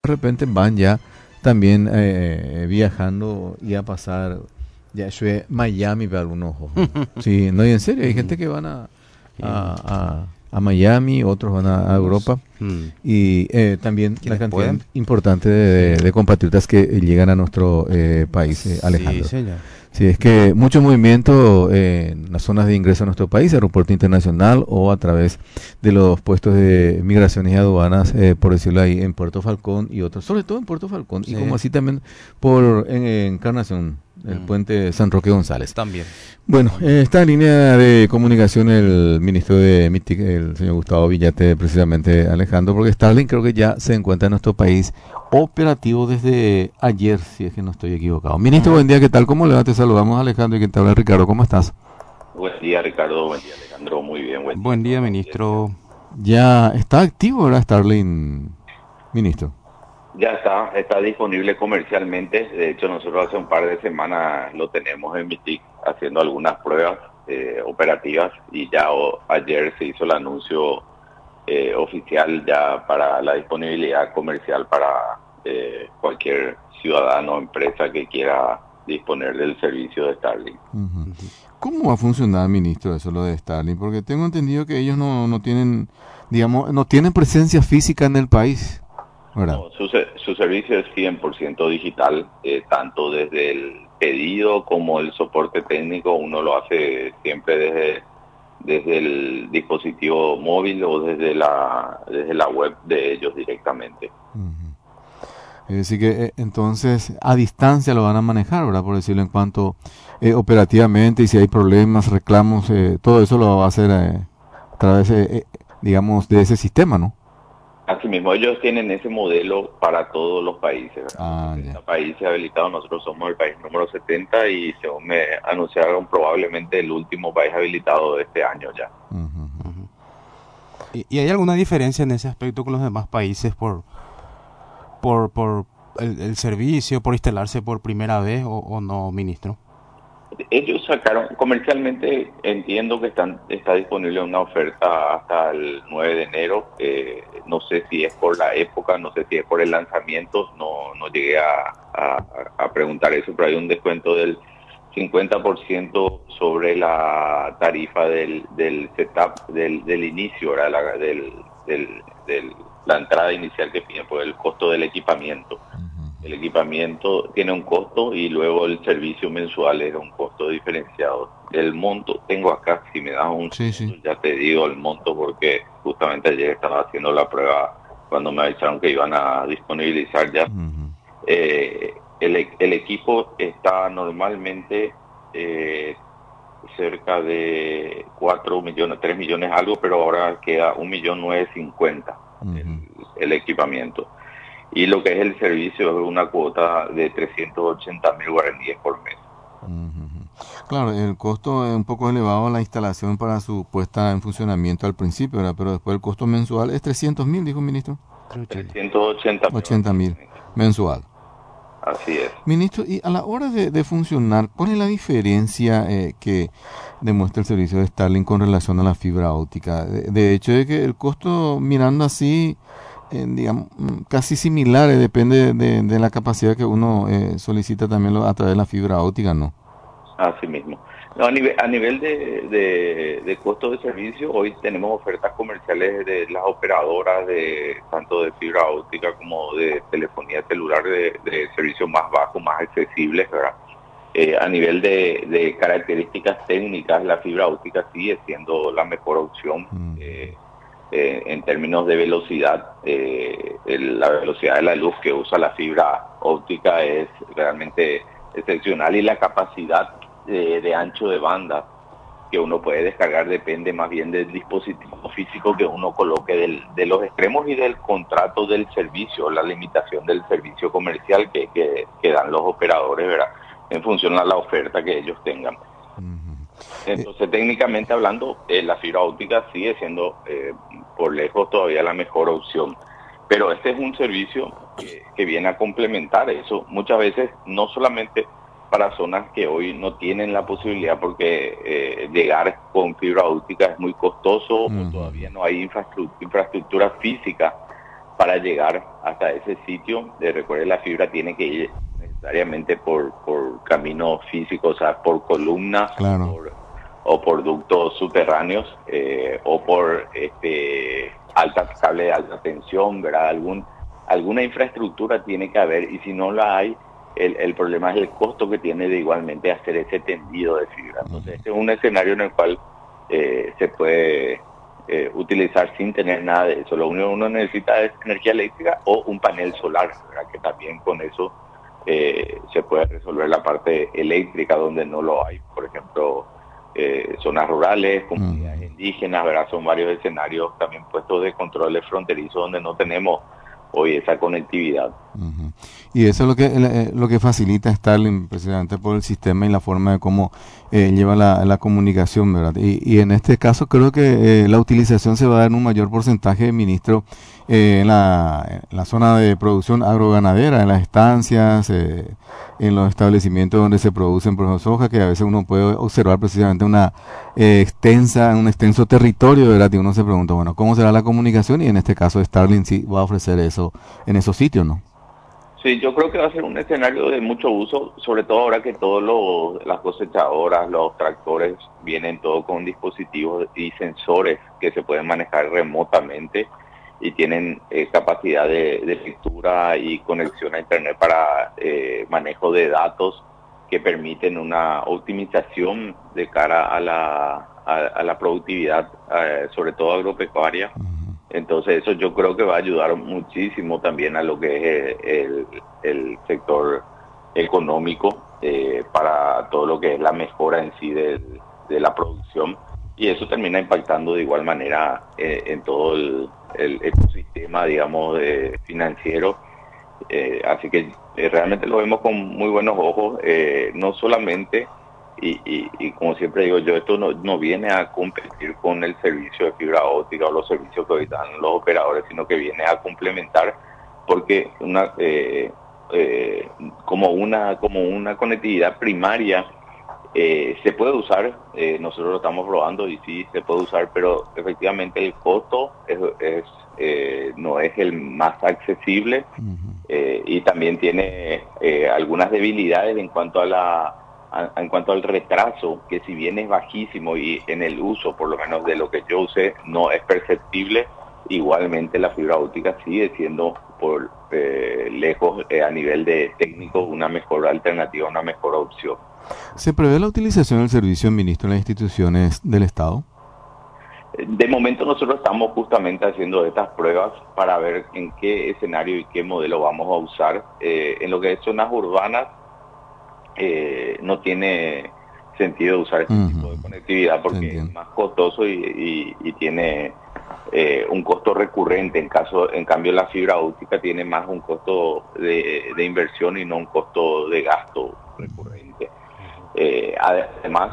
repente van ya también viajando y a pasar ya eso es Miami para algunos ojos. Sí, no, y en serio, hay gente que van a Miami, otros van a Europa. Y también la cantidad importante de compatriotas que llegan a nuestro país, Alejandro. Sí, señor. Sí, es que mucho movimiento en las zonas de ingreso a nuestro país, aeropuerto internacional o a través de los puestos de migraciones y aduanas, por decirlo ahí, en Puerto Falcón y otros, sobre todo en Puerto Falcón, y como así también en Encarnación, el puente San Roque González. También. Bueno, está en línea de comunicación el ministro de MITIC, el señor Gustavo Villate, precisamente, Alejandro, porque Starlink creo que ya se encuentra en nuestro país operativo desde ayer, si es que no estoy equivocado. Ministro, buen día, ¿qué tal? ¿Cómo le va? Te saludamos, Alejandro, y que te habla Ricardo, ¿cómo estás? Buen día, Ricardo, buen día, Alejandro, muy bien. Buen día, ministro. Ya está activo, ¿verdad, Starlink, ministro? Ya está disponible comercialmente. De hecho, nosotros hace un par de semanas lo tenemos en MITIC haciendo algunas pruebas operativas y ya ayer se hizo el anuncio oficial ya para la disponibilidad comercial para cualquier ciudadano o empresa que quiera disponer del servicio de Starlink. ¿Cómo va a funcionar, ministro, eso lo de Starlink? Porque tengo entendido que ellos no tienen, digamos, no tienen presencia física en el país. No, su servicio es 100% digital, tanto desde el pedido como el soporte técnico. Uno lo hace siempre desde el dispositivo móvil o desde la web de ellos directamente. Es decir que entonces a distancia lo van a manejar, ¿verdad? Por decirlo en cuanto operativamente, y si hay problemas, reclamos, todo eso lo va a hacer a través, digamos, de ese sistema, ¿no? Asimismo, ellos tienen ese modelo para todos los países. Países habilitados, nosotros somos el país número 70 y según me anunciaron probablemente el último país habilitado de este año ya. ¿Y hay alguna diferencia en ese aspecto con los demás países por el servicio, por instalarse por primera vez o no, ministro? Ellos sacaron, comercialmente entiendo que está disponible una oferta hasta el 9 de enero. No sé si es por la época, no sé si es por el lanzamiento, no llegué a preguntar eso, pero hay un descuento del 50% sobre la tarifa del setup, del inicio, ¿verdad? La entrada inicial que piden por el costo del equipamiento. El equipamiento tiene un costo y luego el servicio mensual es un costo diferenciado. El monto, tengo acá, si me das un segundo, ya te digo el monto porque justamente ayer estaba haciendo la prueba cuando me avisaron que iban a disponibilizar ya. El equipo está normalmente cerca de 4 millones, 3 millones algo, pero ahora queda 1.950.000 el equipamiento. Y lo que es el servicio es una cuota de 380.000 guaraníes por mes. Claro, el costo es un poco elevado a la instalación para su puesta en funcionamiento al principio, ¿verdad? Pero después el costo mensual es 300.000, dijo el ministro. 380.000 mensual. Así es. Ministro, y a la hora de funcionar, ¿cuál es la diferencia que demuestra el servicio de Starlink con relación a la fibra óptica? De hecho, es que el costo, mirando así, digamos, casi similares, depende de la capacidad que uno solicita también a través de la fibra óptica, ¿no? Así mismo. No, a nivel de costo de servicio, hoy tenemos ofertas comerciales de las operadoras, tanto de fibra óptica como de telefonía celular, de servicios más bajos, más accesibles, ¿verdad? A nivel de características técnicas, la fibra óptica sigue siendo la mejor opción. En términos de velocidad, la velocidad de la luz que usa la fibra óptica es realmente excepcional y la capacidad de ancho de banda que uno puede descargar depende más bien del dispositivo físico que uno coloque de los extremos y del contrato del servicio, la limitación del servicio comercial que dan los operadores, ¿verdad? En función a la oferta que ellos tengan. Entonces, técnicamente hablando, la fibra óptica sigue siendo por lejos todavía la mejor opción. Pero este es un servicio que viene a complementar eso. Muchas veces, no solamente para zonas que hoy no tienen la posibilidad porque llegar con fibra óptica es muy costoso o todavía no hay infraestructura física para llegar hasta ese sitio. Recuerde, la fibra tiene que ir necesariamente por caminos físicos, o sea, por columnas, Claro. o por ductos subterráneos, o por cable de alta tensión, ¿verdad? Alguna infraestructura tiene que haber, y si no la hay, el problema es el costo que tiene de igualmente hacer ese tendido de fibra. Entonces, este es un escenario en el cual se puede utilizar sin tener nada de eso. Lo único que uno necesita es energía eléctrica o un panel solar, ¿verdad? Que también con eso se puede resolver la parte eléctrica donde no lo hay. Por ejemplo, zonas rurales, comunidades indígenas, ¿verdad? Son varios escenarios también puestos de controles fronterizos donde no tenemos hoy esa conectividad. Uh-huh. Y eso es lo que facilita Starlink, precisamente por el sistema y la forma de cómo lleva la comunicación, ¿verdad? Y en este caso creo que la utilización se va a dar en un mayor porcentaje, ministro, en la zona de producción agroganadera, en las estancias, en los establecimientos donde se producen, por ejemplo, soja, que a veces uno puede observar precisamente un extenso territorio, ¿verdad? Y uno se pregunta, bueno, ¿cómo será la comunicación? Y en este caso Starlink sí va a ofrecer eso en esos sitios, ¿no? Sí, yo creo que va a ser un escenario de mucho uso, sobre todo ahora que todas las cosechadoras, los tractores, vienen todo con dispositivos y sensores que se pueden manejar remotamente y tienen capacidad de lectura y conexión a internet para manejo de datos que permiten una optimización de cara a la productividad, sobre todo agropecuaria. Entonces eso yo creo que va a ayudar muchísimo también a lo que es el sector económico, para todo lo que es la mejora en sí de la producción, y eso termina impactando de igual manera en todo el ecosistema, digamos, financiero. Así que realmente lo vemos con muy buenos ojos, no solamente, y como siempre digo yo, esto no viene a competir con el servicio de fibra óptica o los servicios que hoy dan los operadores, sino que viene a complementar, porque como una conectividad primaria se puede usar. Nosotros lo estamos probando y sí se puede usar, pero efectivamente el costo no es el más accesible, y también tiene algunas debilidades en cuanto en cuanto al retraso, que si bien es bajísimo y en el uso, por lo menos de lo que yo usé, no es perceptible. Igualmente la fibra óptica sigue siendo por lejos, a nivel de técnico, una mejor alternativa, una mejor opción. ¿Se prevé la utilización del servicio, ministro, en las instituciones del Estado? De momento nosotros estamos justamente haciendo estas pruebas para ver en qué escenario y qué modelo vamos a usar. En lo que es zonas urbanas, no tiene sentido usar este tipo de conectividad porque es más costoso y tiene un costo recurrente. En cambio la fibra óptica tiene más un costo de inversión y no un costo de gasto recurrente. Además,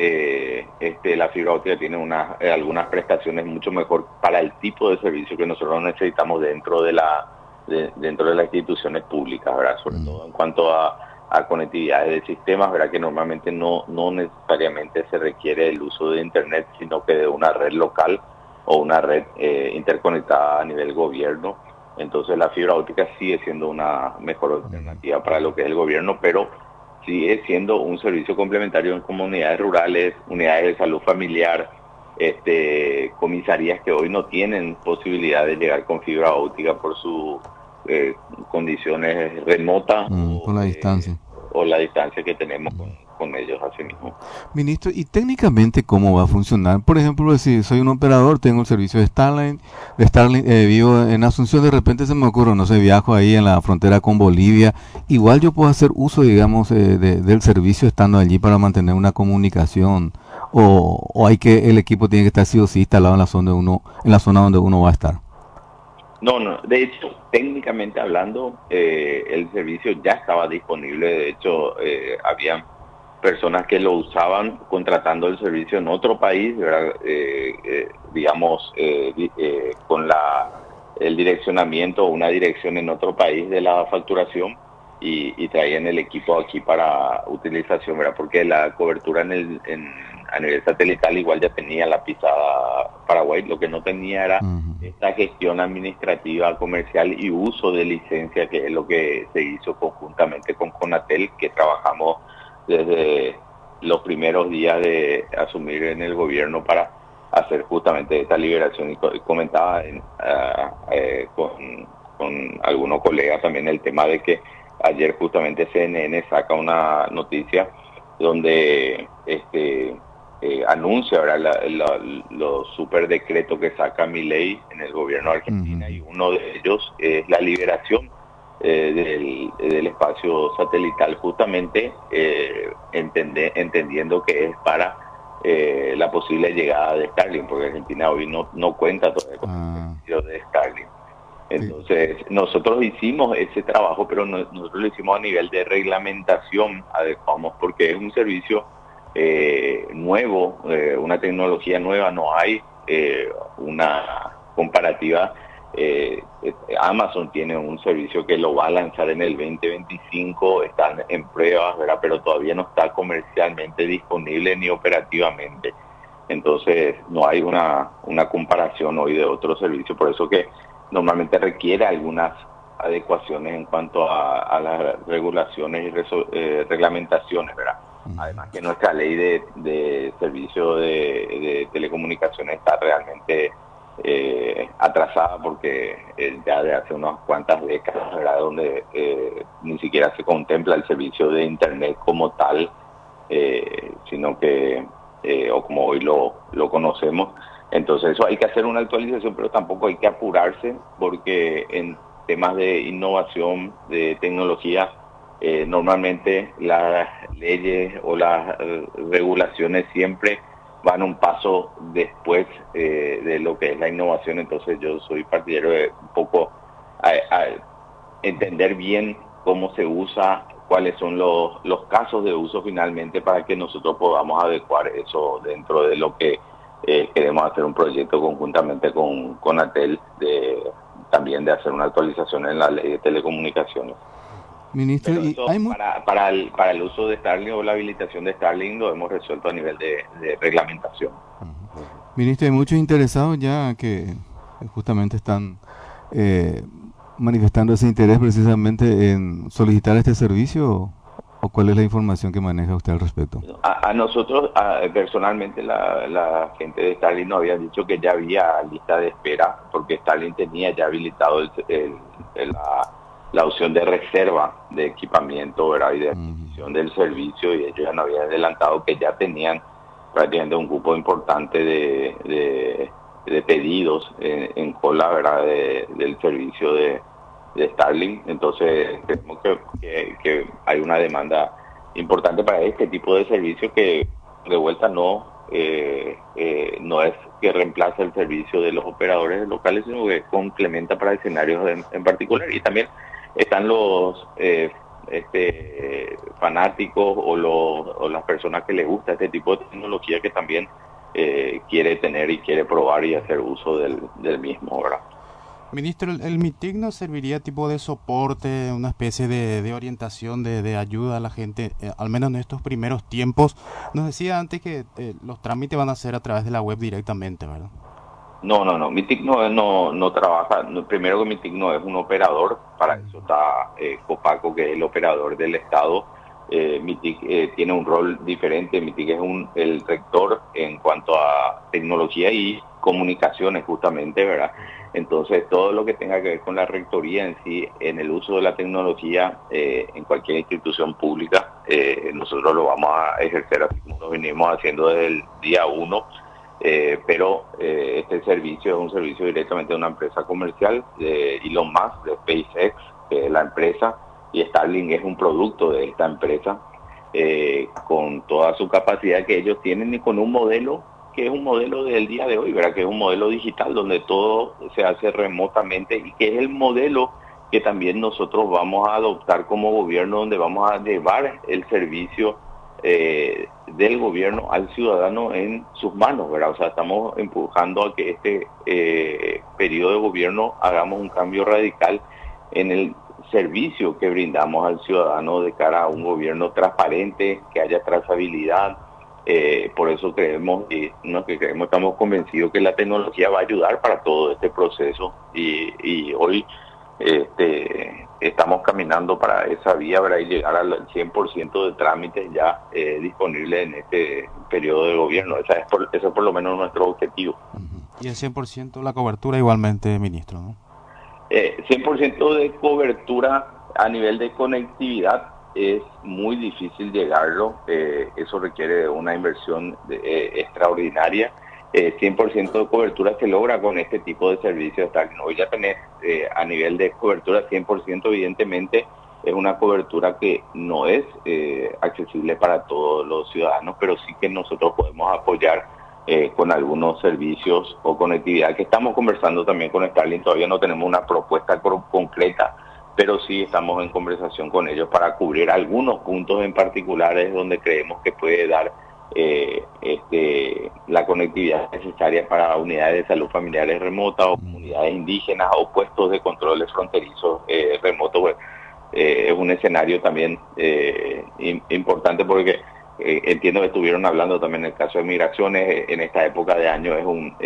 la fibra óptica tiene algunas prestaciones mucho mejor para el tipo de servicio que nosotros necesitamos dentro de las instituciones públicas, ¿verdad? Sobre todo en cuanto a conectividad de sistemas, ¿verdad? Que normalmente no necesariamente se requiere el uso de internet, sino que de una red local o una red interconectada a nivel gobierno. Entonces la fibra óptica sigue siendo una mejor alternativa para lo que es el gobierno, pero sigue siendo un servicio complementario en comunidades rurales, unidades de salud familiar, comisarías que hoy no tienen posibilidad de llegar con fibra óptica por sus condiciones remotas, por la distancia. O la distancia que tenemos con ellos así mismo. Ministro, ¿y técnicamente cómo va a funcionar? Por ejemplo, si soy un operador, tengo el servicio de Starlink, vivo en Asunción, de repente se me ocurre, no sé, viajo ahí en la frontera con Bolivia, igual yo puedo hacer uso, digamos, del servicio estando allí para mantener una comunicación, o el equipo tiene que estar sí o sí instalado en la zona donde uno va a estar. No, de hecho, técnicamente hablando, el servicio ya estaba disponible. De hecho, había personas que lo usaban contratando el servicio en otro país, ¿verdad? Con el direccionamiento o una dirección en otro país de la facturación, y traían el equipo aquí para utilización, ¿verdad? Porque la cobertura a nivel satelital igual ya tenía la pisada Paraguay. Lo que no tenía era Ujú. esta gestión administrativa, comercial y uso de licencia, que es lo que se hizo conjuntamente con Conatel, que trabajamos desde los primeros días de asumir en el gobierno para hacer justamente esta liberación. Y comentaba con algunos colegas también el tema de que ayer justamente CNN saca una noticia donde anuncia, ¿verdad?, los super decretos que saca Milei en el gobierno de Argentina, y uno de ellos es la liberación del espacio satelital, justamente entendiendo que es para la posible llegada de Starlink, porque Argentina hoy no cuenta todavía con el servicio de Starlink. Entonces, nosotros hicimos ese trabajo, pero nosotros lo hicimos a nivel de reglamentación, adecuamos, porque es un servicio nuevo, una tecnología nueva, no hay una comparativa. Amazon tiene un servicio que lo va a lanzar en el 2025, están en pruebas, ¿verdad?, pero todavía no está comercialmente disponible ni operativamente. Entonces, no hay una comparación hoy de otro servicio, por eso que normalmente requiere algunas adecuaciones en cuanto a las regulaciones y reglamentaciones, ¿verdad? Además que nuestra ley de servicio de telecomunicaciones está realmente atrasada, porque ya de hace unas cuantas décadas, ¿verdad?, donde ni siquiera se contempla el servicio de Internet como tal, sino que, o como hoy lo conocemos. Entonces eso hay que hacer una actualización, pero tampoco hay que apurarse, porque en temas de innovación, de tecnología, normalmente las leyes o las regulaciones siempre van un paso después de lo que es la innovación. Entonces yo soy partidario de un poco a entender bien cómo se usa, cuáles son los casos de uso finalmente, para que nosotros podamos adecuar eso dentro de lo que queremos hacer un proyecto conjuntamente con Conatel, también de hacer una actualización en la ley de telecomunicaciones. Ministro, Pero y eso hay para el uso de Starlink o la habilitación de Starlink lo hemos resuelto a nivel de reglamentación. Ministro, hay muchos interesados ya que justamente están manifestando ese interés precisamente en solicitar este servicio, o cuál es la información que maneja usted al respecto. A nosotros, personalmente, la gente de Starlink nos había dicho que ya había lista de espera, porque Starlink tenía ya habilitado la opción de reserva de equipamiento, ¿verdad?, y de adquisición del servicio, y ellos ya nos habían adelantado que ya tenían prácticamente un grupo importante de pedidos en cola, ¿verdad?, del servicio de Starlink. Entonces creemos que hay una demanda importante para este tipo de servicio, que de vuelta no es que reemplace el servicio de los operadores locales, sino que complementa para escenarios en particular. Y también están los fanáticos o las personas que les gusta este tipo de tecnología, que también quiere tener y quiere probar y hacer uso del mismo, ¿verdad? Ministro, ¿el MITIC nos serviría tipo de soporte, una especie de orientación, de ayuda a la gente, al menos en estos primeros tiempos? Nos decía antes que los trámites van a ser a través de la web directamente, ¿verdad? No. MITIC no trabaja. Primero que MITIC no es un operador, para eso está Copaco, que es el operador del Estado. MITIC tiene un rol diferente. MITIC es el rector en cuanto a tecnología y comunicaciones, justamente, ¿verdad? Entonces, todo lo que tenga que ver con la rectoría en sí, en el uso de la tecnología en cualquier institución pública, nosotros lo vamos a ejercer así como lo venimos haciendo desde el día 1. Pero este servicio es un servicio directamente de una empresa comercial, de Elon Musk, de SpaceX, que es la empresa, y Starlink es un producto de esta empresa, con toda su capacidad que ellos tienen, y con un modelo que es un modelo del día de hoy, ¿verdad?, que es un modelo digital donde todo se hace remotamente, y que es el modelo que también nosotros vamos a adoptar como gobierno, donde vamos a llevar el servicio del gobierno al ciudadano en sus manos, ¿verdad? O sea, estamos empujando a que este periodo de gobierno hagamos un cambio radical en el servicio que brindamos al ciudadano, de cara a un gobierno transparente, que haya trazabilidad, Por eso creemos, y no que creemos, estamos convencidos que la tecnología va a ayudar para todo este proceso y hoy estamos caminando para esa vía, para llegar al 100% de trámites ya disponibles en este periodo de gobierno. Ese es por lo menos nuestro objetivo. Y el 100% la cobertura igualmente, ministro, ¿no? 100% de cobertura a nivel de conectividad es muy difícil llegarlo, eso requiere una inversión extraordinaria. 100% de cobertura se logra con este tipo de servicios. Hoy ya tenés a nivel de cobertura 100%, evidentemente es una cobertura que no es accesible para todos los ciudadanos, pero sí que nosotros podemos apoyar con algunos servicios o conectividad que estamos conversando también con Starlink. Todavía no tenemos una propuesta concreta, pero sí estamos en conversación con ellos para cubrir algunos puntos en particulares donde creemos que puede dar la conectividad necesaria para unidades de salud familiares remotas o comunidades indígenas o puestos de controles fronterizos remotos. Es un escenario también importante porque entiendo que estuvieron hablando también en el caso de migraciones. En esta época de año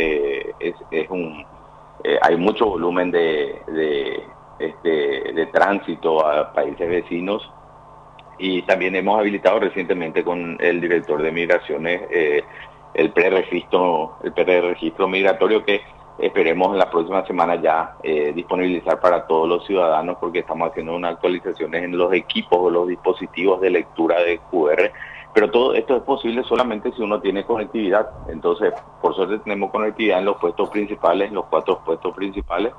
hay mucho volumen de tránsito a países vecinos, y también hemos habilitado recientemente con el director de migraciones el preregistro migratorio, que esperemos en la próxima semana ya disponibilizar para todos los ciudadanos, porque estamos haciendo unas actualizaciones en los equipos o los dispositivos de lectura de QR. Pero todo esto es posible solamente si uno tiene conectividad. Entonces, por suerte tenemos conectividad en los puestos principales, los 4 puestos principales,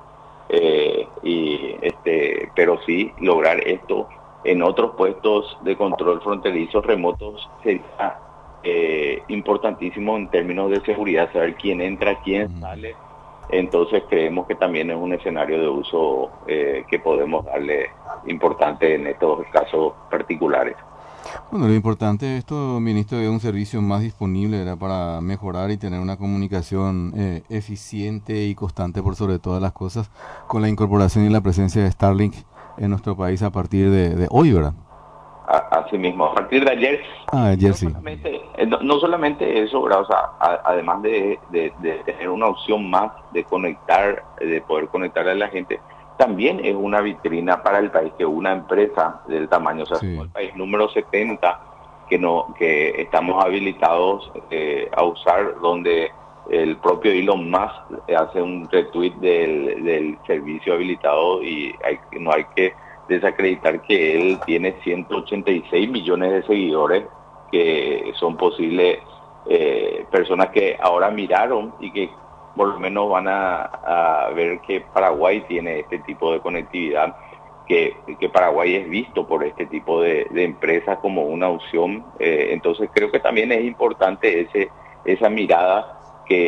pero sí lograr esto en otros puestos de control fronterizos remotos sería importantísimo en términos de seguridad, saber quién entra, quién sale. Entonces creemos que también es un escenario de uso que podemos darle importante en estos casos particulares. Bueno, lo importante de esto, ministro, es un servicio más disponible, ¿verdad?, para mejorar y tener una comunicación eficiente y constante por sobre todas las cosas, con la incorporación y la presencia de Starlink en nuestro país a partir de hoy, ¿verdad? Así mismo, a partir de ayer. Ayer sí. No solamente eso, ¿verdad? O sea, además de tener una opción más de conectar, de poder conectarle a la gente, también es una vitrina para el país que una empresa del tamaño, o sea, somos el país número 70 que estamos habilitados a usar, donde el propio Elon Musk hace un retweet del servicio habilitado, y no hay que desacreditar que él tiene 186 millones de seguidores, que son posibles personas que ahora miraron y que por lo menos van a ver que Paraguay tiene este tipo de conectividad, que Paraguay es visto por este tipo de empresas como una opción. Entonces creo que también es importante esa mirada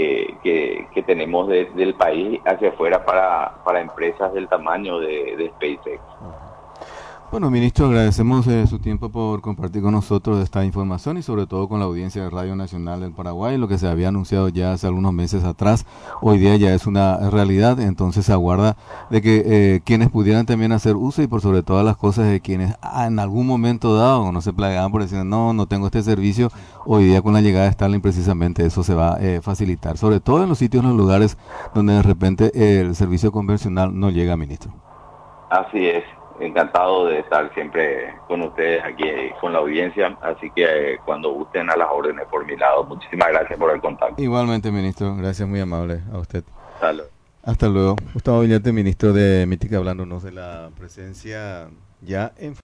que tenemos del país hacia afuera para empresas del tamaño de SpaceX. Bueno, ministro, agradecemos su tiempo por compartir con nosotros esta información y sobre todo con la audiencia de Radio Nacional del Paraguay. Lo que se había anunciado ya hace algunos meses atrás, hoy día ya es una realidad. Entonces se aguarda de que quienes pudieran también hacer uso, y por sobre todas las cosas de quienes en algún momento dado no se plagueaban por decir no tengo este servicio, hoy día con la llegada de Starlink precisamente eso se va a facilitar, sobre todo en los sitios, en los lugares donde de repente el servicio convencional no llega, ministro. Así es. Encantado de estar siempre con ustedes aquí con la audiencia, así que cuando gusten, a las órdenes por mi lado. Muchísimas gracias por el contacto. Igualmente, ministro, gracias, muy amable a usted. Hasta luego. Hasta luego. Gustavo Viñate, ministro de Mítica, hablándonos de la presencia ya en